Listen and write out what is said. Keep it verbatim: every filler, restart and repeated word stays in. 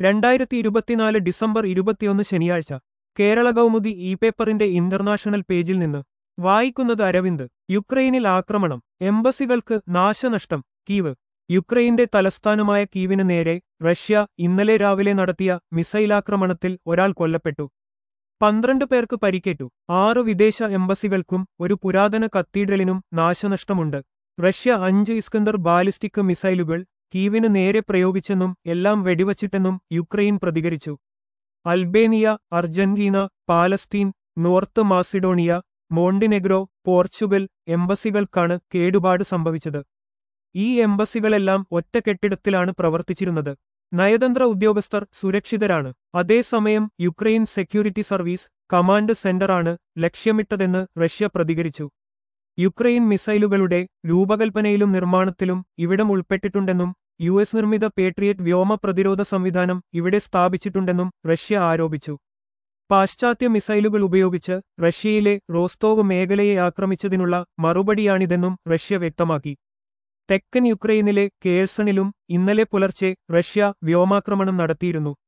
രണ്ടായിരത്തി ഇരുപത്തിനാല് ഡിസംബർ ഇരുപത്തിയൊന്ന് ശനിയാഴ്ച കേരള കൗമുദി ഇ പേപ്പറിന്റെ ഇന്റർനാഷണൽ പേജിൽ നിന്ന് വായിക്കുന്നത് അരവിന്ദ്. യുക്രൈനിൽ ആക്രമണം, എംബസികൾക്ക് നാശനഷ്ടം. കീവ്. യുക്രൈന്റെ തലസ്ഥാനമായ കീവിന് നേരെ റഷ്യ ഇന്നലെ രാവിലെ നടത്തിയ മിസൈലാക്രമണത്തിൽ ഒരാൾ കൊല്ലപ്പെട്ടു. പന്ത്രണ്ട് പേർക്ക് പരിക്കേറ്റു. ആറ് വിദേശ എംബസികൾക്കും ഒരു പുരാതന കത്തീഡ്രലിനും നാശനഷ്ടമുണ്ട്. റഷ്യ അഞ്ച് ഇസ്കന്ദർ ബാലിസ്റ്റിക് മിസൈലുകൾ കീവിന് നേരെ പ്രയോഗിച്ചെന്നും എല്ലാം വെടിവച്ചിട്ടെന്നും യുക്രൈൻ പ്രതികരിച്ചു. Albania, Argentina, Palestine, North Macedonia, Montenegro, Portugal എംബസികൾക്കാണ് കേടുപാട് സംഭവിച്ചത്. ഈ എംബസികളെല്ലാം ഒറ്റ കെട്ടിടത്തിലാണ് പ്രവർത്തിച്ചിരുന്നത്. നയതന്ത്ര ഉദ്യോഗസ്ഥർ സുരക്ഷിതരാണ്. അതേസമയം യുക്രൈൻ സെക്യൂരിറ്റി സർവീസ് കമാൻഡ് സെന്ററാണ് ലക്ഷ്യമിട്ടതെന്ന് റഷ്യ പ്രതികരിച്ചു. യുക്രൈൻ മിസൈലുകളുടെ രൂപകൽപ്പനയിലും നിർമ്മാണത്തിലും ഇവിടം ഉൾപ്പെട്ടിട്ടുണ്ടെന്നും യു എസ് നിർമ്മിത പേട്രിയറ്റ് വ്യോമ പ്രതിരോധ സംവിധാനം ഇവിടെ സ്ഥാപിച്ചിട്ടുണ്ടെന്നും റഷ്യ ആരോപിച്ചു. പാശ്ചാത്യ മിസൈലുകൾ ഉപയോഗിച്ച് റഷ്യയിലെ റോസ്തോവ് മേഖലയെ ആക്രമിച്ചതിനുള്ള മറുപടിയാണിതെന്നും റഷ്യ വ്യക്തമാക്കി. തെക്കൻ യുക്രൈനിലെ കേഴ്സണിലും ഇന്നലെ പുലർച്ചെ റഷ്യ വ്യോമാക്രമണം നടത്തിയിരുന്നു.